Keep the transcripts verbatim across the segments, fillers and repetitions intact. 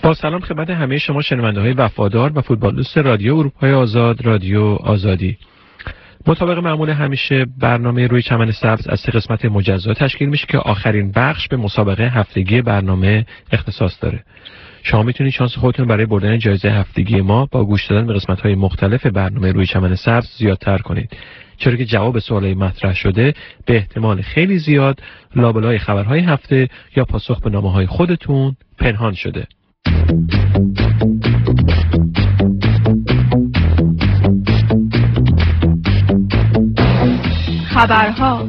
با سلام خدمت همه شما شنونده‌های وفادار و فوتبال دوست رادیو اروپای آزاد، رادیو آزادی. مطابق معمول همیشه برنامه روی چمن سبز از سه قسمت مجزا تشکیل میشه که آخرین بخش به مسابقه هفتگی برنامه اختصاص داره. شما میتونید شانس خودتون برای بردن جایزه هفتگی ما با گوش دادن به قسمت‌های مختلف برنامه روی چمن سبز زیادتر کنید، چرا که جواب سوالای مطرح شده به احتمال خیلی زیاد لابلای خبرهای هفته یا پاسخ به نامه‌های خودتون پنهان شده. خبرها.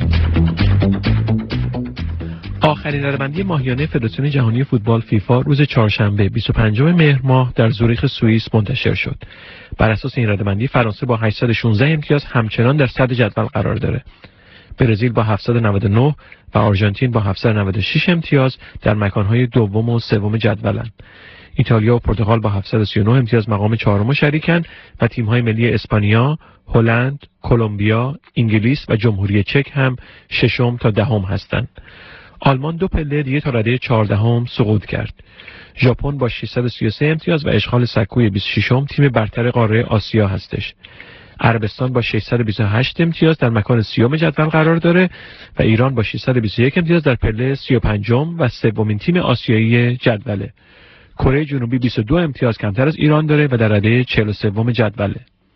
آخرین رده‌بندی ماهیانه فدراسیون جهانی فوتبال فیفا روز چهارشنبه بیست و پنجم مهر ماه در زوریخ سوئیس منتشر شد. بر اساس این رده‌بندی فرانسه با هشتصد و شانزده امتیاز همچنان در صدر جدول قرار داره. برزیل با هفتصد و نود و نه و آرژانتین با هفتصد و نود و شش امتیاز در مکانهای دوم و سوم جدولند. ایتالیا و پرتغال با هفتصد و سی و نه امتیاز مقام چهارم شریکن و تیم‌های ملی اسپانیا، هلند، کلمبیا، انگلیس و جمهوری چک هم ششم تا دهم هستند. آلمان دو پله دیگه تا رده چهاردهم سقوط کرد. ژاپن با ششصد و سی و سه امتیاز و اشغال سکوی بیست و ششم تیم برتر قاره آسیا هستش. عربستان با ششصد و بیست و هشت امتیاز در مکان سیوم جدول قرار داره و ایران با ششصد و بیست و یک امتیاز در پله سی و پنجم و سومین تیم آسیایی جدوله. کره جنوبی بیست و دو امتیاز کمتر از ایران داره و در رده چهل و سوم جدوله.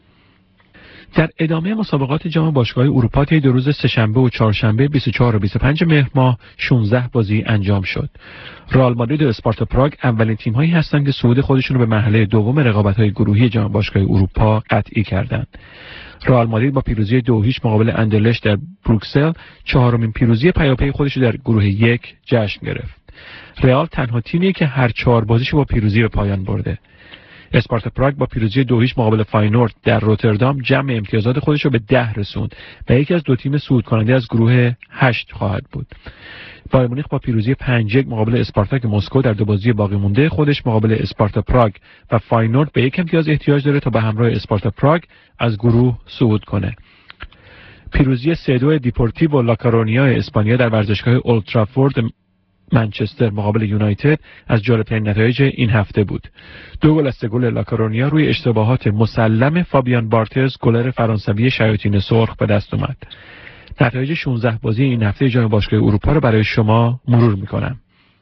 در ادامه مسابقات جام باشگاه‌های اروپا طی دو روز سه‌شنبه و چهارشنبه بیست و چهار و بیست و پنج مهر ماه شانزده بازی انجام شد. رئال مادرید و اسپارتا پراگ اولین تیم‌هایی هستند که صعود خودشون رو به مرحله دوم رقابت‌های گروهی جام باشگاه‌های اروپا قطعی کردند. رئال مادرید با پیروزی دو هیچ مقابل اندرلشت در بروکسل چهارمین پیروزی پیاپی خودش رو در گروه یک جشن گرفت. رئال تنها تیمیه که هر چهار بازیشو با پیروزی به پایان برده. اسپارتا پراگ با پیروزی دو هیچ مقابل فاینورد در روتردام جمع امتیازات خودش رو به ده رسوند و یکی از دو تیم صعود کننده از گروه هشت خواهد بود. بایر مونیخ با پیروزی پنج یک مقابل اسپارتاک مسکو در دو بازی باقی مونده خودش مقابل اسپارتا پراگ و فاینورد به یک امتیاز احتیاج داره تا به همراه اسپارتا پراگ از گروه صعود کنه. پیروزی سه دو دیپورتیو لاکارونیا اسپانیا در ورزشگاه اولد ترافورد منچستر مقابل یونایتد از جالب‌ترین نتایج این هفته بود. دو گل از سه گل لاکارونیا روی اشتباهات مسلم فابیان بارتز گلر فرانسوی شیاطین سرخ به دست اومد. نتایج شانزده بازی این هفته جام باشگاه اروپا رو برای شما مرور می‌کنم.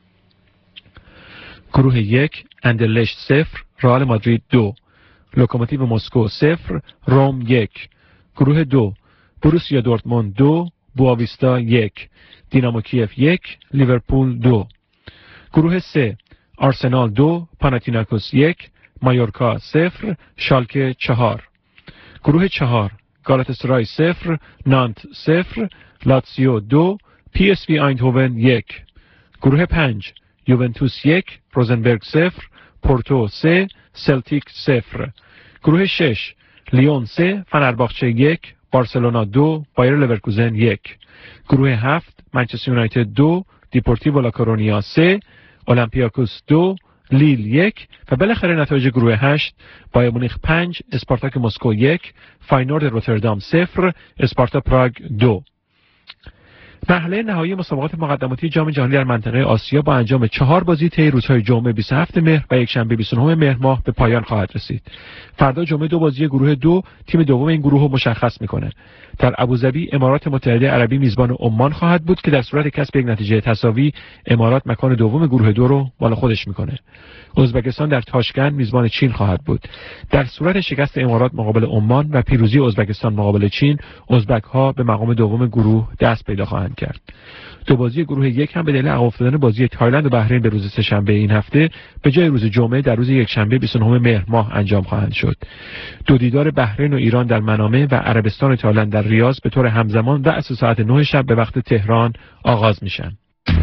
گروه یک اندرلشت صفر، رئال مادرید دو، لوکوموتیو مسکو صفر، روم یک. گروه دو بروسیا دورتموند دو، بواویستا یک، دینامو کیف یک، لیورپول دو. گروه سه آرسنال دو، پاناتیناکوس یک، مایورکا صفر، شالکه چهار. گروه چهار گالاتاسرای صفر، نانت صفر، لاتسیو دو، پی اس وی آیندهوون یک. گروه پنج یوونتوس یک، روزنبرگ صفر، پورتو سه، سلتیک صفر. گروه شش لیون سه، فنرباخچه یک، بارسلونا دو، بایر لورکوزن یک. گروه هفت منچستر یونایتد دو، دیپورتیو لاکارونیا سه، اولمپیاکوس دو، لیل یک و بالاخره نتایج گروه هشت بایر مونیخ پنج، اسپارتاک مسکو یک، فاینورد روتردام صفر، اسپارتا پراگ دو. مرحله نهایی مسابقات مقدماتی جام جهانی در منطقه آسیا با انجام چهار بازی طی روزهای جمعه بیست و هفتم مهر و یکشنبه بیست و نهم مهر ماه به پایان خواهد رسید. فردا جمعه دو بازی گروه دو تیم دوم این گروه رو مشخص میکنه. در ابوظبی امارات متحده عربی میزبان عمان خواهد بود که در صورت کسب یک نتیجه تساوی امارات مکان دوم گروه دو رو مال خودش میکنه. ازبکستان در تاشکند میزبان چین خواهد بود. در صورت شکست امارات مقابل عمان و پیروزی ازبکستان مقابل چین، ازبک‌ها به مقام دوم گروه دست پیدا خواهند کرد. دو بازی گروه یک هم به دلیل عقب افتادن بازی تایلند و بحرین به روز سه‌شنبه این هفته به جای روز جمعه در روز یکشنبه بیست و نهم مهر ماه انجام خواهند شد. دو دیدار بحرین و ایران در منامه و عربستان و تایلند در ریاض به طور همزمان و از ساعت نه شب به وقت تهران آغاز میشن.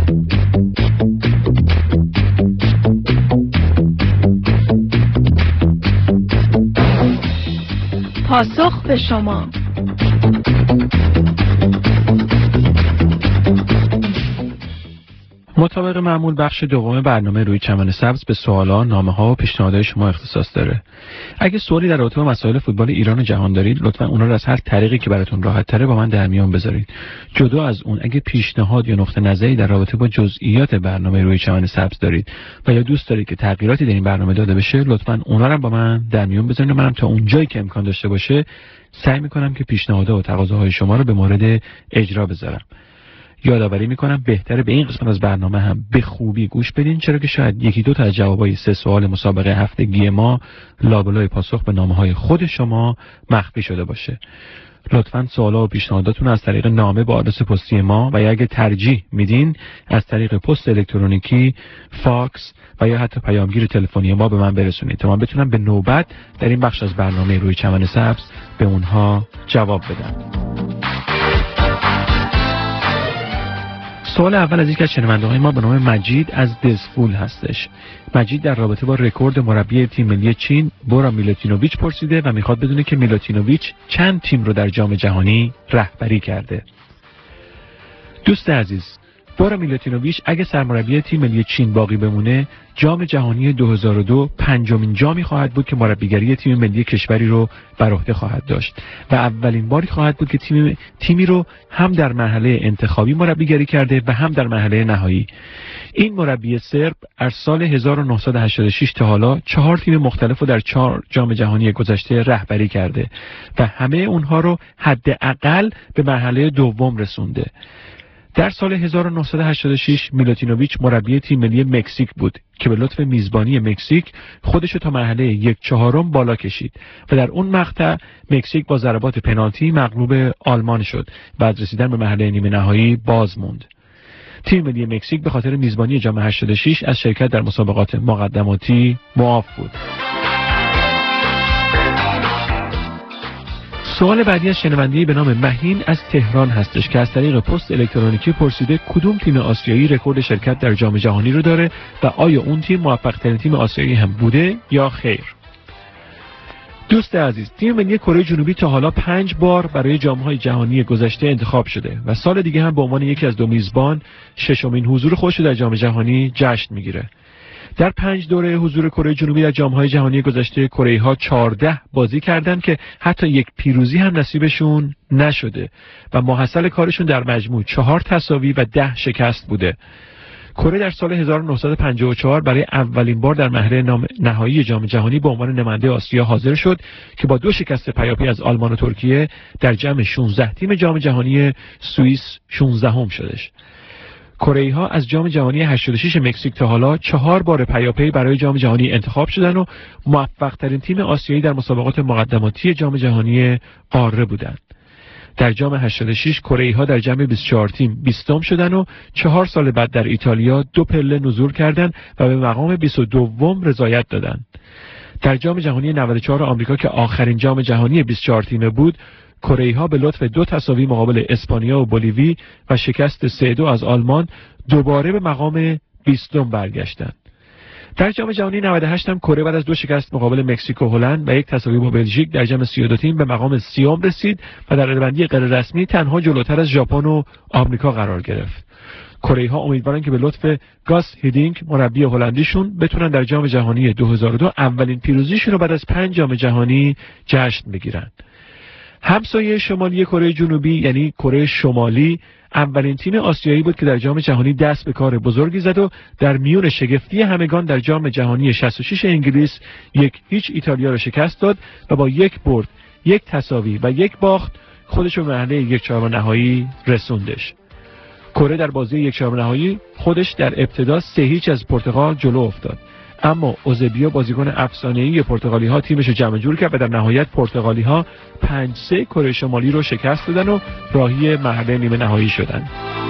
پاسخ به شما. مطابق معمول بخش دوم برنامه روی چمن سبز به سوالا، نامه‌ها و پیشنهادهای شما اختصاص داره. اگه سوالی در رابطه با مسائل فوتبال ایران و جهان دارید، لطفاً اونها رو از هر طریقی که براتون راحت تره با من در میون بذارید. جدا از اون، اگه پیشنهاد یا نقطه نظری در رابطه با جزئیات برنامه روی چمن سبز دارید و یا دوست دارید که تغییراتی در این برنامه داده بشه، لطفاً اونها رو با من در میون بذارید. منم تا اونجایی که امکان داشته باشه سعی می‌کنم که پیشنهادها و تقاضاهای شما رو به مورد اجرا بذارم. یادآوری میکنم بهتره به این قسمت از برنامه هم به خوبی گوش بدین، چرا که شاید یکی دو تا از جوابای سه سوال مسابقه هفتگی ما لابلای پاسخ به نامه‌های خود شما مخفی شده باشه. لطفاً سوالا و پیشنهاداتون از طریق نامه با آدرس پستی ما و یا اگه ترجیح میدین از طریق پست الکترونیکی، فاکس و یا حتی پیامگیر تلفنی ما به من برسونید تا من بتونم به نوبت در این بخش از برنامه روی چمن سبز به اونها جواب بدم. سوال اول از یک از شنونده‌های ما به نام مجید از دزفول هستش. مجید در رابطه با رکورد مربی تیم ملی چین بورا میلوتینوویچ پرسیده و میخواد بدونه که میلوتینوویچ چند تیم رو در جام جهانی رهبری کرده. دوست عزیز، بورا میلوتینوویچ اگه سرمربی تیم ملی چین باقی بمونه، جام جهانی دو هزار و دو پنجمین جامی خواهد بود که مربیگری تیم ملی کشوری رو بر عهده خواهد داشت و اولین باری خواهد بود که تیم تیمی رو هم در مرحله انتخابی مربیگری کرده و هم در مرحله نهایی. این مربی سرب از سال هزار و نهصد و هشتاد و شش تا حالا چهار تیم مختلف رو در چهار جام جهانی گذشته رهبری کرده و همه اونها رو حداقل به مرحله دوم رسونده. در سال هزار و نهصد و هشتاد و شش میلوتینوویچ مربی تیم ملی مکزیک بود که به لطف میزبانی مکزیک خودش رو تا مرحله یک چهارم بالا کشید و در اون مقطع مکزیک با ضربات پنالتی مغلوب آلمان شد و از رسیدن به مرحله نیمه نهایی باز موند. تیم ملی مکزیک به خاطر میزبانی جام هشتاد و شش از شرکت در مسابقات مقدماتی معاف بود. سوال بعدی از شنونده‌ای به نام مهین از تهران هستش که از طریق پست الکترونیکی پرسیده کدوم تیم آسیایی رکورد شرکت در جام جهانی رو داره و آیا اون تیم موفق‌ترین تیم آسیایی هم بوده یا خیر. دوست عزیز، تیم ملی کره جنوبی تا حالا پنج بار برای جام‌های جهانی گذشته انتخاب شده و سال دیگه هم به عنوان یکی از دو میزبان ششمین حضور خودش در جام جهانی جشن میگیره. در پنج دوره حضور کره جنوبی در جام‌های جهانی گذشته، کره‌ای‌ها چهارده بازی کردند که حتی یک پیروزی هم نصیبشون نشده و محصل کارشون در مجموع چهار تساوی و ده شکست بوده. کره در سال هزار و نهصد و پنجاه و چهار برای اولین بار در مرحله نهایی جام جهانی به عنوان نماینده آسیا حاضر شد که با دو شکست پیاپی از آلمان و ترکیه در جمع شانزده تیم جام جهانی سوئیس شانزدهم شدش. کره‌ای‌ها از جام جهانی هشتاد و شش مکزیک تا حالا چهار بار پیاپی برای جام جهانی انتخاب شدن و موفق‌ترین تیم آسیایی در مسابقات مقدماتی جام جهانی قاره بودند. در جام هشتاد و شش کره‌ای‌ها در جمع بیست و چهار تیم بیستم شدن و چهار سال بعد در ایتالیا دو پله نزول کردند و به مقام بیست و دوم رضایت دادند. در جام جهانی نود و چهار آمریکا که آخرین جام جهانی بیست و چهار تیمه بود، کره‌ای‌ها به لطف دو تساوی مقابل اسپانیا و بولیوی و شکست سه دو از آلمان دوباره به مقام بیستم برگشتند. در جام جهانی نود و هشت هم کره بعد از دو شکست مقابل مکزیک و هلند و یک تساوی با بلژیک در جمع سی و دو تیم به مقام سیوم رسید و در ردبندی غیر رسمی تنها جلوتر از ژاپن و آمریکا قرار گرفت. کره‌ای‌ها امیدوارن که به لطف گاس هیدینگ مربی هلندیشون بتونن در جام جهانی دو هزار و دو اولین پیروزیشون رو بعد از پنج جام جهانی جشن بگیرن. همسایه شمالی کره جنوبی یعنی کره شمالی اولین تیم آسیایی بود که در جام جهانی دست به کار بزرگی زد و در میون شگفتی همگان در جام جهانی شصت و شش انگلیس یک هیچ ایتالیا را شکست داد و با یک برد، یک تساوی و یک باخت خودش به مرحله یک چهارم نهایی رسوندش. کره در بازی یک چهارم نهایی خودش در ابتدا سه هیچ از پرتغال جلو افتاد، اما اوزبیو بازیکن افسانه‌ای پرتغالی ها تیمش رو جمع جور کرد و در نهایت پرتغالی ها پنج سه کره شمالی رو شکست دادن و راهی مرحله نیمه نهایی شدن.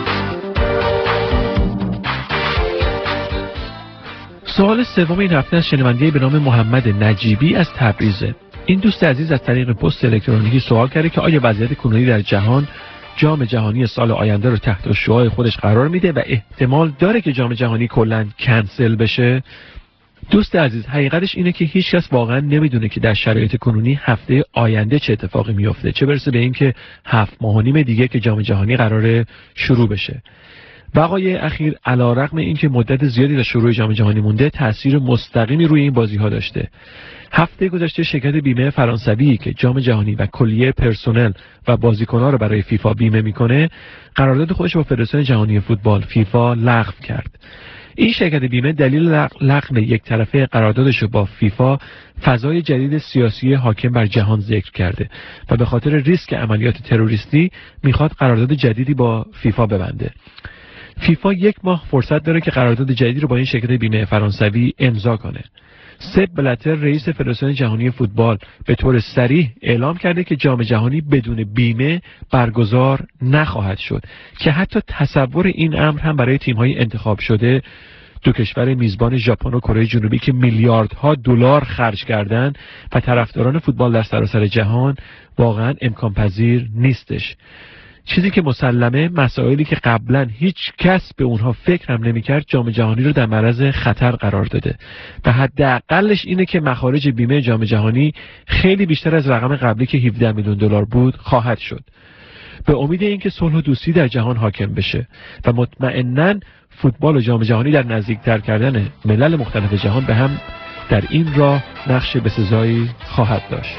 سوال سوم این هفته از شنونده به نام محمد نجیبی از تبریزه. این دوست عزیز از طریق پست الکترونیکی سوال کرده که آیا وضعیت کنونی در جهان جام جهانی سال آینده رو تحت شعاع خودش قرار میده و احتمال داره که جام جهانی کلاً کنسل بشه؟ دوست عزیز، حقیقتش اینه که هیچ کس واقعا نمیدونه که در شرایط کنونی هفته آینده چه اتفاقی میفته، چه برسه به این که هفت ماه و نیم دیگه که جام جهانی قراره شروع بشه. وقایع اخیر علیرغم اینکه مدت زیادی تا شروع جام جهانی مونده تاثیر مستقیمی روی این بازی‌ها داشته. هفته گذشته شرکت بیمه فرانسوی که جام جهانی و کلیه پرسنل و بازیکن‌ها رو برای فیفا بیمه میکنه قرارداد خودش با فدراسیون جهانی فوتبال فیفا لغو کرد. این شرکت بیمه دلیل لغو یک طرفه قراردادش رو با فیفا فضای جدید سیاسی حاکم بر جهان ذکر کرده و به خاطر ریسک عملیات تروریستی میخواد قرارداد جدیدی با فیفا ببنده. فیفا یک ماه فرصت داره که قرارداد جدیدی رو با این شرکت بیمه فرانسوی امضا کنه. سپ بلاتر رئیس فدراسیون جهانی فوتبال به طور صریح اعلام کرده که جام جهانی بدون بیمه برگزار نخواهد شد که حتی تصور این امر هم برای تیم‌های انتخاب شده دو کشور میزبان ژاپن و کره جنوبی که میلیاردها دلار خرج کردند و طرفداران فوتبال در سراسر جهان واقعا امکان پذیر نیستش. چیزی که مسلمه مسائلی که قبلا هیچ کس به اونها فکر هم نمی‌کرد جام جهانی رو در معرض خطر قرار داده و حداقلش اینه که مخارج بیمه جام جهانی خیلی بیشتر از رقم قبلی که هفده میلیون دلار بود خواهد شد. به امید اینکه صلح و دوستی در جهان حاکم بشه و مطمئناً فوتبال و جام جهانی در نزدیکتر کردن ملل مختلف جهان به هم در این راه نقش بسزایی خواهد داشت.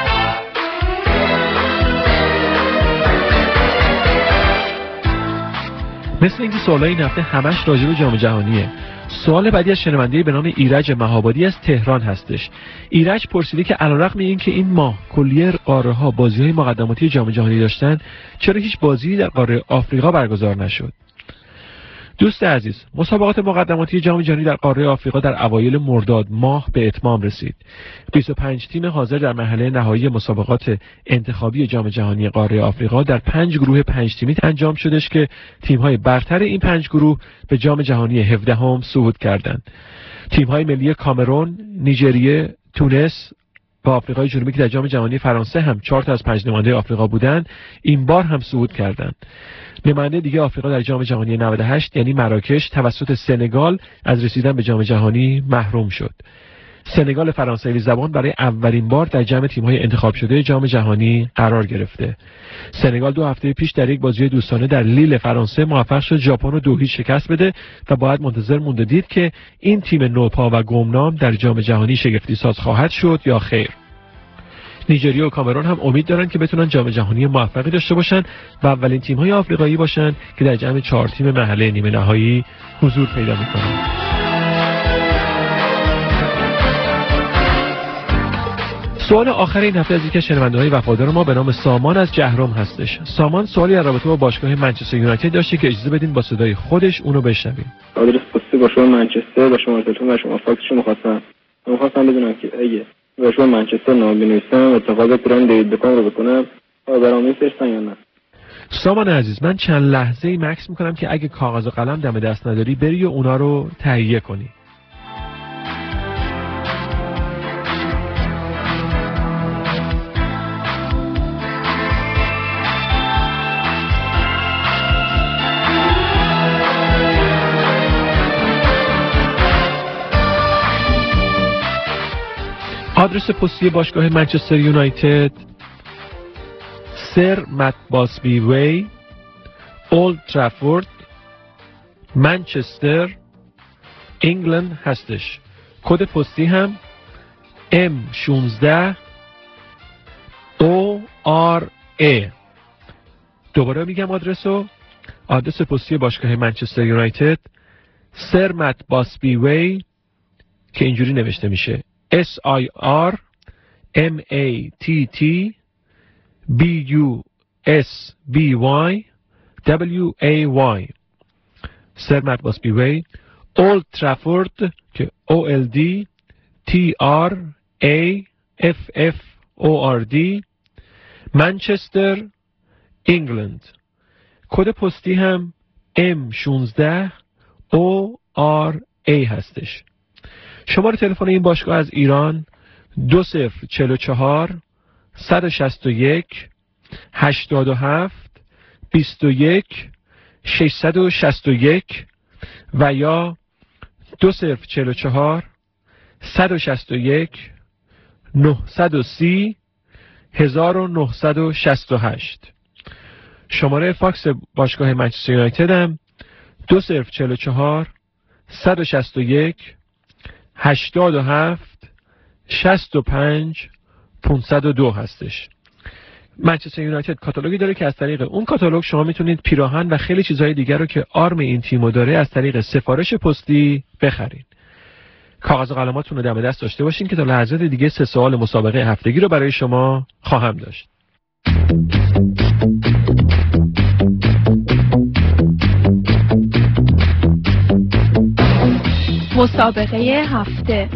مثل اینکه سوالای این هفته همش راجع به جام جهانیه. سوال بعدی از شنونده به نام ایرج مهابادی از تهران هستش. ایرج پرسیده که علیرغم اینکه این ماه کلیه قاره‌ها بازی‌های مقدماتی جام جهانی داشتن، چرا هیچ بازی در قاره آفریقا برگزار نشد؟ دوست عزیز، مسابقات مقدماتی جام جهانی در قاره آفریقا در اوایل مرداد ماه به اتمام رسید. بیست و پنج تیم حاضر در مرحله نهایی مسابقات انتخابی جام جهانی قاره آفریقا در پنج گروه پنج تیمی انجام شدش که تیم‌های برتر این پنج گروه به جام جهانی هفدهم صعود کردند. تیم‌های ملی کامرون، نیجریه، تونس و آفریقای جنوبی که در جام جهانی فرانسه هم چهار تا از پنج نماینده آفریقا بودند، این بار هم صعود کردند. نماینده دیگه آفریقا در جام جهانی نود و هشت یعنی مراکش توسط سنگال از رسیدن به جام جهانی محروم شد. سنگال فرانسوی زبان برای اولین بار در جمع تیم‌های انتخاب شده جام جهانی قرار گرفته. سنگال دو هفته پیش در یک بازی دوستانه در لیل فرانسه موفق شد ژاپن رو دو هیچ شکست بده و باید منتظر موند دید که این تیم نوپا و گمنام در جام جهانی شگفتی ساز خواهد شد یا خیر. نیجریه و کامرون هم امید دارن که بتونن جام جهانی موفقی داشته باشن و اولین تیم‌های آفریقایی باشن که در جمع چهار تیم مرحله نیمه نهایی حضور پیدا می‌کنن. سوال آخر این هفته از یکی از شنونده‌های وفادار ما به نام سامان از جهرم هستش. سامان سوالی در رابطه با باشگاه منچستر یونایتد داشته که اجازه بدین با صدای خودش اونو بشنویم. آدرس پستی باشگاه منچستر با شما تلفن و شما فاکسشو می‌خواستم. می‌خواستم بدونم که اگه باشگاه منچستر نام بنویسم اتفاق پیران دیوید بکام رو بکنم آیا برام می‌فرستن یا نه؟ سامان عزیز، من چند لحظه‌ای مکس می‌کنم که اگه کاغذ و قلم دم دست نداری بری و اونا رو تهیه کنی. آدرس پستی باشگاه منچستر یونایتد سر مت باسبی وی، اولد ترافورد، منچستر، انگلند هستش. کد پستی هم ام شانزده او آر ای. دوباره میگم آدرسو. آدرس پستی باشگاه منچستر یونایتد سر مت باسبی وی که اینجوری نوشته میشه اس آی آر ام ای تی تی بی یو اس بی وای دبلیو ای وای سر مت باسبی وی، اولد ترافورد که او ال دی تی آر ای اف اف او آر دی، منچستر، انگلند. کد پستی هم ام شانزده او آر ای هستش. شماره تلفن این باشگاه از ایران دو صفر چهل و چهار صد و شصت و یک هشتاد و هفت بیست و یک ششصد و شصت و یک و یا دو صفر چهل و چهار صد و شصت و یک نهصد و سی هزار و نهصد و شصت و هشت. شماره فاکس باشگاه منچستر یونایتد هم دو صفر چهل و چهار صد و شصت و یک هشتاد و هفت شصت و پنج پانصد و دو هستش. منچستر یونایتد کاتالوگی داره که از طریق اون کاتالوگ شما میتونید پیراهن و خیلی چیزهای دیگر رو که آرم این تیمو داره از طریق سفارش پستی بخرید. کاغذ و قلماتون رو دم دست داشته باشین که تا لحظات دیگه سه سوال مسابقه هفتگی رو برای شما خواهم داشت. مسابقه هفته.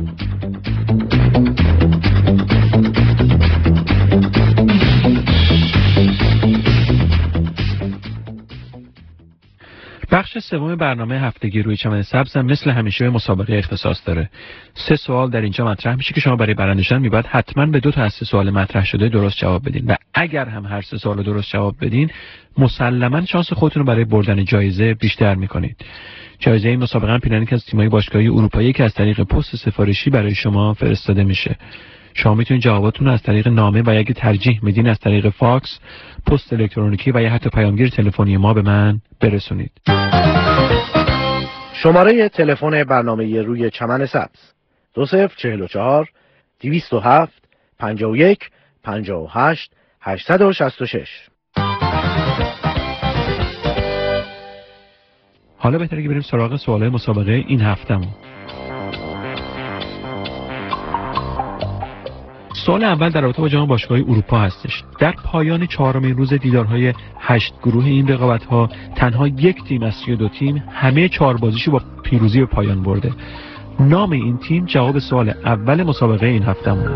بخش سوم برنامه هفتگی روی چمن سبز هم مثل همیشه مسابقه اختصاص داره. سه سوال در اینجا مطرح میشه که شما برای برنده شدن میباید حتما به دو تا از سه سوال مطرح شده درست جواب بدین و اگر هم هر سه سوال درست جواب بدین مسلما شانس خودتون رو برای بردن جایزه بیشتر میکنید. جایزه این مسابقه هم پیرهنی که از تیم‌های باشگاهی اروپایی که از طریق پست سفارشی برای شما فرستاده میشه. شما میتونید جواباتون رو از طریق نامه و اگه ترجیح میدین از طریق فاکس، پست الکترونیکی و یا حتی پیامگیر تلفنی ما به من برسونید. شماره تلفن برنامه روی چمن سبز دو صفر چهل و چهار دویست و هفت پنجاه و یک پنجاه و هشت هشتصد و شصت و شش. حالا بهتره که بریم سراغ سوالای مسابقه این هفتهمون. سوال اول در رابطه با جام باشگاه‌های اروپا هستش. در پایان چهارمین روز دیدارهای هشت گروه این رقابت‌ها تنها یک تیم از سی و دو تیم همه چهار بازیشو با پیروزی به پایان برده. نام این تیم جواب سوال اول مسابقه این هفتهمونه.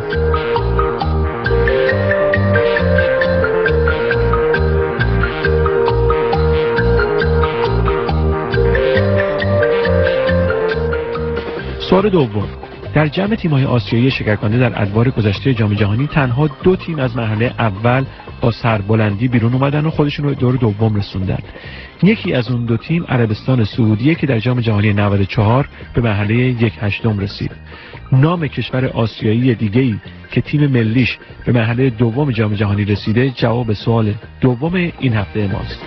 سوال دوم. در جمع تیم‌های آسیایی شکرکننده در ادوار گذشته جام جهانی تنها دو تیم از مرحله اول با سربلندی بیرون اومدن و خودشون رو به دور دوم رسوندن. یکی از اون دو تیم عربستان سعودیه که در جام جهانی نود و چهار به مرحله یک هشتم رسید. نام کشور آسیایی دیگه‌ای که تیم ملیش به مرحله دوم جام جهانی رسیده جواب سوال دوم این هفته ماست.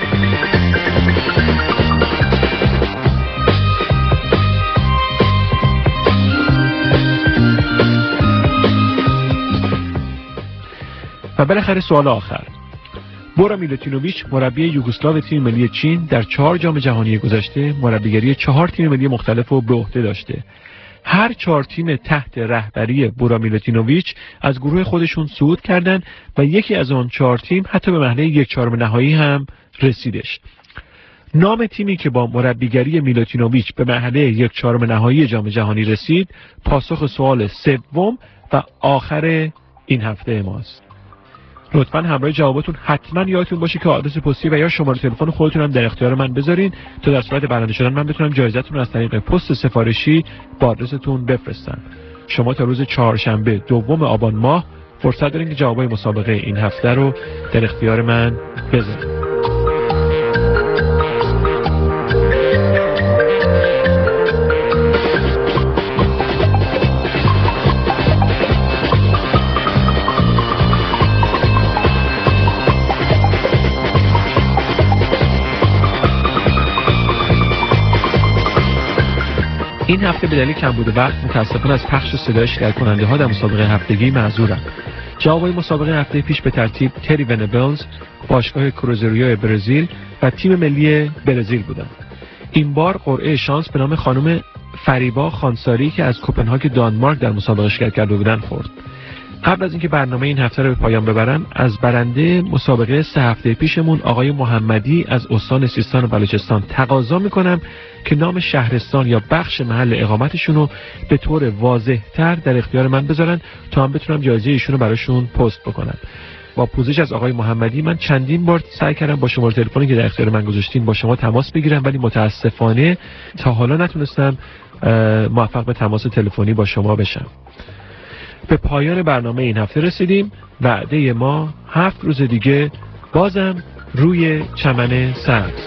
و بالاخره سوال آخر. بورا میلوتینوویچ مربی یوگسلاو تیم ملی چین در چهار جام جهانی گذشته مربیگری چهار تیم ملی مختلف رو به عهده داشته. هر چهار تیم تحت رهبری بورا میلوتینوویچ از گروه خودشون صعود کردند و یکی از آن چهار تیم حتی به مرحله یک چهارم نهایی هم رسیدش. نام تیمی که با مربیگری میلوتینوویچ به مرحله یک چهارم نهایی جام جهانی رسید پاسخ سوال سوم و آخر این هفته ماست. لطفاً همراه جواباتون حتما یادتون باشه که آدرس پستی و یا شماره تلفن خودتون هم در اختیار من بذارین تا در صورت برنده شدن من بتونم جایزتون رو از طریق پست سفارشی با آدرستون بفرستم. شما تا روز چهارشنبه دوم آبان ماه فرصت دارین که جوابای مسابقه این هفته رو در اختیار من بذارین. این هفته به دلیل کمبود وقت متاسفانه از پخش و صدای شرکت کننده ها در مسابقه هفتگی معذورم. جوابای مسابقه هفته پیش به ترتیب تری ونبلز، باشگاه کروزریو برزیل و تیم ملی برزیل بودند. این بار قرعه شانس به نام خانم فریبا خانساری که از کوپنهاگ دانمارک در مسابقه شرکت کرده بودند خورد. قبل از اینکه برنامه این هفته رو به پایان ببرم از برنده مسابقه سه هفته پیشمون آقای محمدی از استان سیستان و بلوچستان تقاضا میکنم که نام شهرستان یا بخش محل اقامتشون رو به طور واضح‌تر در اختیار من بذارن تا هم بتونم جایزه ایشون رو براشون پست بکنم. با پوزش از آقای محمدی من چندین بار سعی کردم با شماره تلفنی که در اختیار من گذاشتین با شما تماس بگیرم ولی متاسفانه تا حالا نتونستم موفق به تماس تلفنی با شما بشم. به پایان برنامه این هفته رسیدیم. وعده ما هفت روز دیگه بازم روی چمن سبز.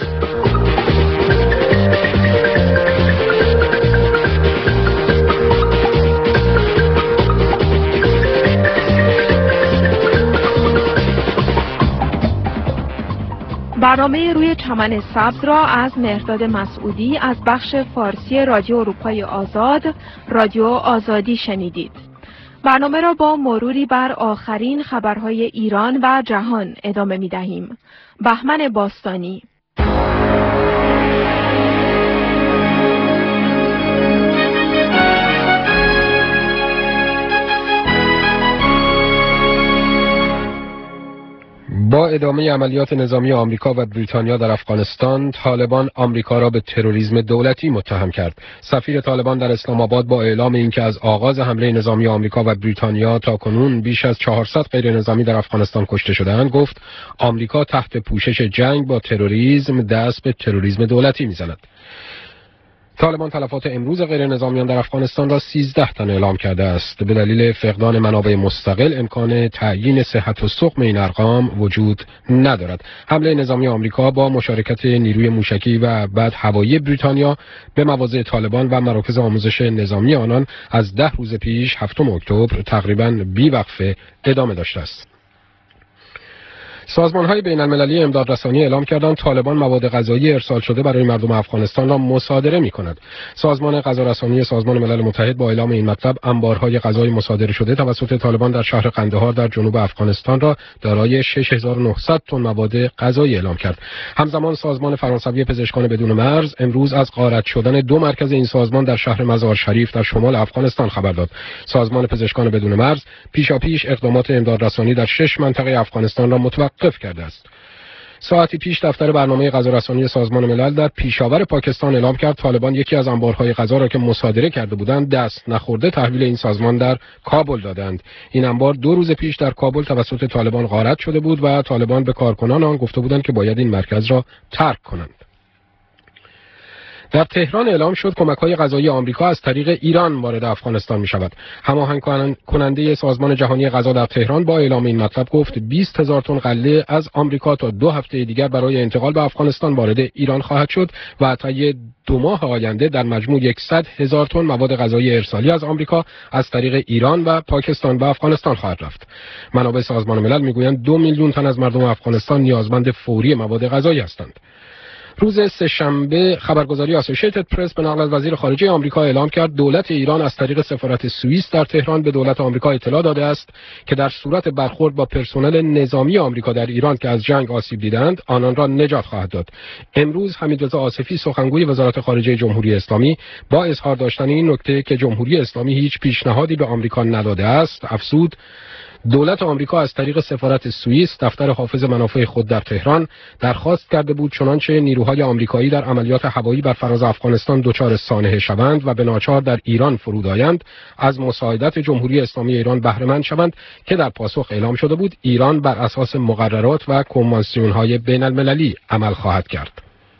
برنامه روی چمن سبز را از مهرداد مسعودی از بخش فارسی رادیو اروپای آزاد، رادیو آزادی شنیدید. برنامه را با مروری بر آخرین خبرهای ایران و جهان ادامه می دهیم. بهمن باستانی. با ادامه عملیات نظامی آمریکا و بریتانیا در افغانستان، طالبان آمریکا را به تروریسم دولتی متهم کرد. سفیر طالبان در اسلام آباد با اعلام اینکه از آغاز حمله نظامی آمریکا و بریتانیا تا کنون بیش از چهارصد غیر نظامی در افغانستان کشته شده‌اند، گفت آمریکا تحت پوشش جنگ با تروریسم دست به تروریسم دولتی می‌زند. طالبان تلفات امروز غیر نظامیان در افغانستان را سیزده تن اعلام کرده است. به دلیل فقدان منابع مستقل امکان تعیین صحت و سقم این ارقام وجود ندارد. حمله نظامی آمریکا با مشارکت نیروی موشکی و بعد هوایی بریتانیا به مواضع طالبان و مراکز آموزش نظامی آنان از ده روز پیش هفتم اکتبر تقریباً بی‌وقفه ادامه داشته است. سازمان‌های بین‌المللی امدادرسانی اعلام کردند طالبان مواد غذایی ارسال شده برای مردم افغانستان را مصادره می‌کند. سازمان غذارسانی سازمان ملل متحد با اعلام این مطلب انبارهای غذای مصادره شده توسط طالبان در شهر قندهار در جنوب افغانستان را دارای شش هزار و نهصد تن مواد غذایی اعلام کرد. همزمان سازمان فرانسوی پزشکان بدون مرز امروز از غارت شدن دو مرکز این سازمان در شهر مزار شریف در شمال افغانستان خبر داد. سازمان پزشکان بدون مرز پیشاپیش اقدامات امدادرسانی در شش منطقه افغانستان را متوقف قف کرده است. ساعتی پیش دفتر برنامه غذارسانی سازمان ملل در پیشاور پاکستان اعلام کرد طالبان یکی از انبارهای غذا را که مصادره کرده بودند دست نخورده تحویل این سازمان در کابل دادند. این انبار دو روز پیش در کابل توسط طالبان غارت شده بود و طالبان به کارکنان آن گفته بودند که باید این مرکز را ترک کنند. در تهران اعلام شد کمک‌های غذایی آمریکا از طریق ایران وارد افغانستان می‌شود. هماهنگ کننده سازمان جهانی غذا در تهران با اعلام این مطلب گفت بیست هزار تن غله از آمریکا تا دو هفته دیگر برای انتقال به افغانستان وارد ایران خواهد شد و طی دو ماه آینده در مجموع صد هزار تن مواد غذایی ارسالی از آمریکا از طریق ایران و پاکستان به افغانستان خواهد رفت. منابع سازمان ملل می‌گویند دو میلیون تن از مردم افغانستان نیازمند فوری مواد غذایی هستند. روز سه‌شنبه خبرگزاری آسوشیتد پرس به نقل از وزیر خارجه آمریکا اعلام کرد دولت ایران از طریق سفارت سوئیس در تهران به دولت آمریکا اطلاع داده است که در صورت برخورد با پرسنل نظامی آمریکا در ایران که از جنگ آسیب دیدند آنان را نجات خواهد داد. امروز حمیدرضا آصفی سخنگوی وزارت خارجه جمهوری اسلامی با اظهار داشتن این نکته که جمهوری اسلامی هیچ پیشنهادی به آمریکا نداده است افزود دولت آمریکا از طریق سفارت سوئیس دفتر حافظ منافع خود در تهران درخواست کرده بود چنانچه نیروهای آمریکایی در عملیات هوایی بر فراز افغانستان دچار سانحه شوند و به ناچار در ایران فرود آیند از مساعدت جمهوری اسلامی ایران بهره مند شوند که در پاسخ اعلام شده بود ایران بر اساس مقررات و کنوانسیون‌های بین‌المللی عمل خواهد کرد.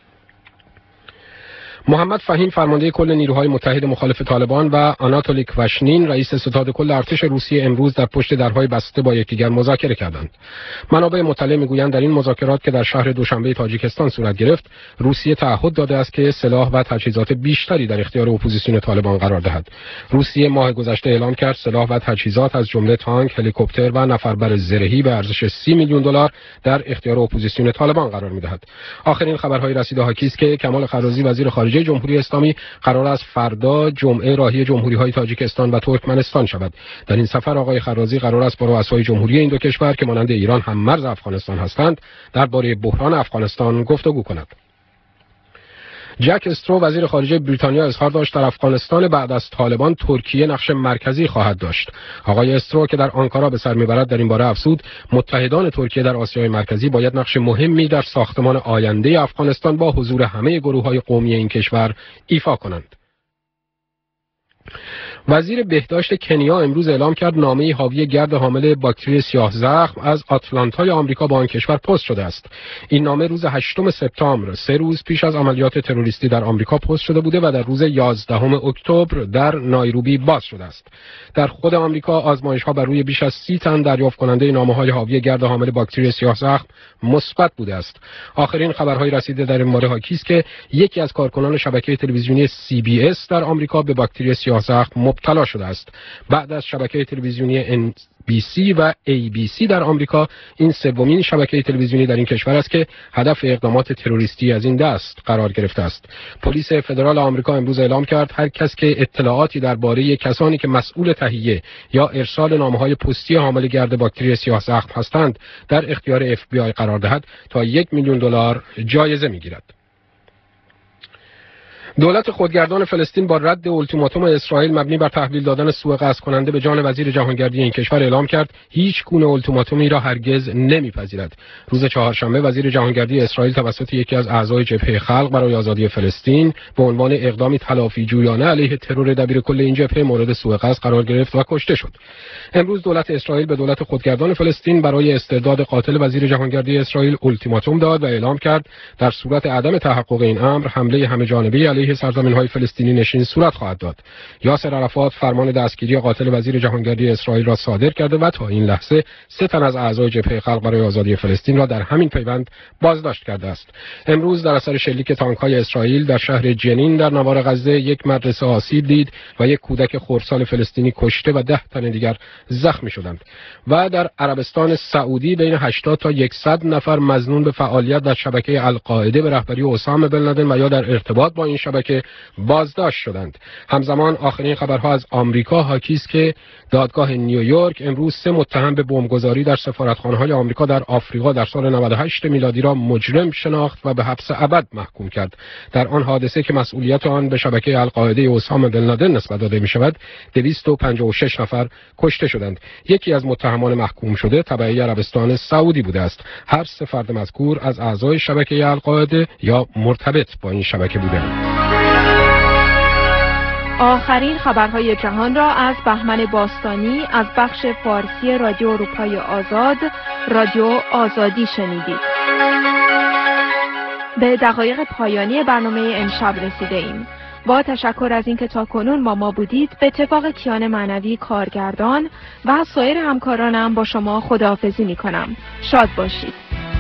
محمد فهیم فرمانده کل نیروهای متحد مخالف طالبان و آناتولی کواشنین رئیس ستاد کل ارتش روسیه امروز در پشت درهای بسته با یکدیگر مذاکره کردند. منابع مطلع میگویند در این مذاکرات که در شهر دوشنبه تاجیکستان صورت گرفت، روسیه تعهد داده است که سلاح و تجهیزات بیشتری در اختیار اپوزیسیون طالبان قرار دهد. روسیه ماه گذشته اعلام کرد سلاح و تجهیزات از جمله تانک، هلیکوپتر و نفربر زرهی به ارزش سی میلیون دلار در اختیار اپوزیسیون طالبان قرار میدهد. آخرین خبرهای رسیده حاکی است که کمال خرازی وزیر خارجه جمهوری اسلامی قرار است فردا جمعه راهی جمهوری‌های تاجیکستان و ترکمنستان شود. در این سفر آقای خرازی قرار است با رؤسای جمهوری این دو کشور که مانند ایران هم مرز افغانستان هستند درباره بحران افغانستان گفتگو کند. جک استرو وزیر خارجه بریتانیا اظهار داشت در افغانستان بعد از طالبان ترکیه نقش مرکزی خواهد داشت. آقای استرو که در آنکارا به سر میبرد در این باره افزود متحدان ترکیه در آسیای مرکزی باید نقش مهمی در ساختمان آینده افغانستان با حضور همه گروه‌های قومی این کشور ایفا کنند. وزیر بهداشت کنیا امروز اعلام کرد نامه‌ای حاوی گرد حامل باکتری سیاه زخم از آتلانتای آمریکا با آن کشور پست شده است. این نامه روز هشتم سپتامبر، سه روز پیش از عملیات تروریستی در آمریکا پست شده بوده و در روز یازدهم اکتبر در نایروبی باز شده است. در خود آمریکا آزمایش‌ها بر روی بیش از سی تن دریافت کننده نامه‌های حاوی گرد حامل باکتری سیاه زخم مثبت بوده است. آخرین خبرهای رسیده در این باره حاکی است که یکی از کارکنان شبکه تلویزیونی سی بی اس در آمریکا به باکتری سیاه زخم مبتلا شده است. بعد از شبکه تلویزیونی بی سی و ای بی سی در آمریکا این سومین شبکه تلویزیونی در این کشور است که هدف اقدامات تروریستی از این دست قرار گرفته است. پلیس فدرال آمریکا امروز اعلام کرد هر کس که اطلاعاتی درباره کسانی که مسئول تهیه یا ارسال نامه‌های پستی حامل گرد باکتری سیاه زخم هستند در اختیار اف بی آی قرار دهد تا یک میلیون دلار جایزه می‌گیرد. دولت خودگردان فلسطین با رد اولتیماتوم اسرائیل مبنی بر تحویل دادن سوء قصد کننده به جان وزیر جهانگردی این کشور اعلام کرد هیچ گونه اولتیماتومی را هرگز نمیپذیرد. روز چهارشنبه وزیر جهانگردی اسرائیل توسط یکی از اعضای جبهه خلق برای آزادی فلسطین به عنوان اقدامی تلافی جویانه علیه ترور دبیرکل این جبهه مورد سوء قصد قرار گرفت و کشته شد. امروز دولت اسرائیل به دولت خودگردان فلسطین برای استرداد قاتل وزیر جهانگردی اسرائیل اولتیماتوم داد و اعلام کرد در صورت عدم تحقق این امر حمله همه‌جانبه علیه سرزمین‌های فلسطینی نشین صورت خواهد داد. یاسر عرفات فرمان دستگیری قاتل وزیر جهانگردی اسرائیل را صادر کرده و تا این لحظه سه تن از اعضای جبهه خلق برای آزادی فلسطین را در همین پیوند بازداشت کرده است. امروز در اثر شلیک تانک‌های اسرائیل در شهر جنین در نوار غزه یک مدرسه آسیب دید و یک کودک خردسال فلسطینی کشته و ده تن دیگر زخمی شدند. و در عربستان سعودی بین هشتاد تا صد نفر مظنون به فعالیت در شبکه القاعده به رهبری اسامه بن لادن و یا در ارتباط با این شبکه بازداشت شدند. همزمان آخرین خبرها از آمریکا حاکی است که دادگاه نیویورک امروز سه متهم به بمبگذاری در سفارتخانه‌های آمریکا در آفریقا در سال نود و هشت میلادی را مجرم شناخت و به حبس ابد محکوم کرد. در آن حادثه که مسئولیت آن به شبکه القاعده اسامه بن لادن نسبت داده می‌شود، دویست و پنجاه و شش نفر کشته شدند. یکی از متهمان محکوم شده تبعی عربستان سعودی بوده است. هر سه فرد مذکور از اعضای شبکه القاعده یا مرتبط با این شبکه بودند. آخرین خبرهای جهان را از بهمن باستانی از بخش فارسی رادیو اروپای آزاد، رادیو آزادی شنیدید. به دقایق پایانی برنامه امشب رسیده ایم. با تشکر از اینکه تا کنون با ما بودید، به اتفاق کیان معنوی کارگردان و سایر همکارانم با شما خداحافظی می کنم. شاد باشید.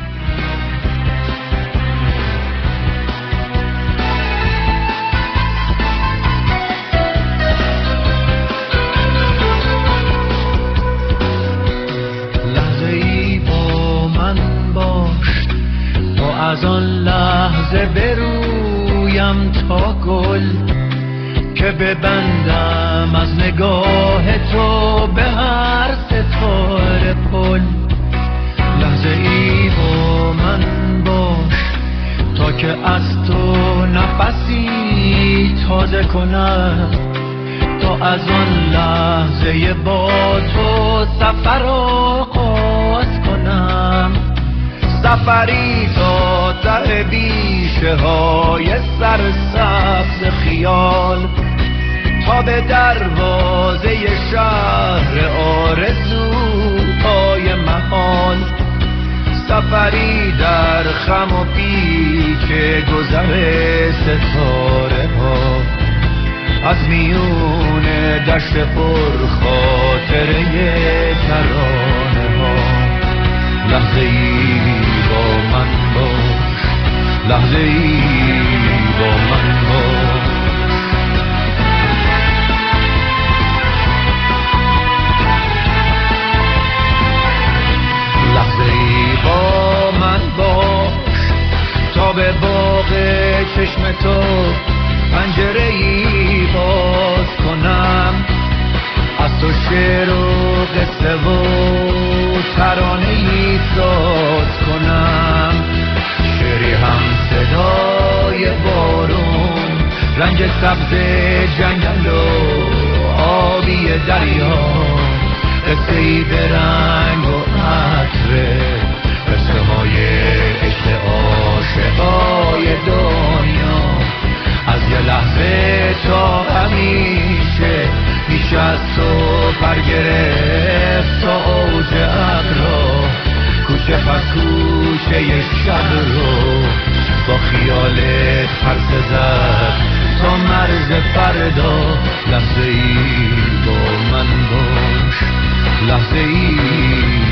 از آن لحظه برویم تا گل که ببندم از نگاه تو به هر ستاره پل. لحظه ای با من باش تا که از تو نفسی تازه کنم، تا از آن لحظه با تو سفر آغاز کنم. سفری تا ته بیشه های سرسبز خیال، تا به دروازه شهر آرزوهای محال. سفری در خم و پیچ گذر ستاره ها، از میون دشت پر خاطره ترانه ها. لحظه ای با من باش، لحظه ای با من باش. لحظه ای با من باش تا به باغ چشم تو پنجره ای باز کنم. از تو شعر و قصه و ترانه ای ساز کنم. شعری هم صدای بارون، رنج سبز جنگل و آبی دریا. قصه ای به رنگ و عطر، قصه های عشق عاشقای دنیا. از یه لحظه تا همیشه پیش از تو برگرفت تا اوج ابرا. کوچه پس کوچه شب رو با خیالت پرسه زد تا مرز فردا. لحظه ای با من باش، لحظه ای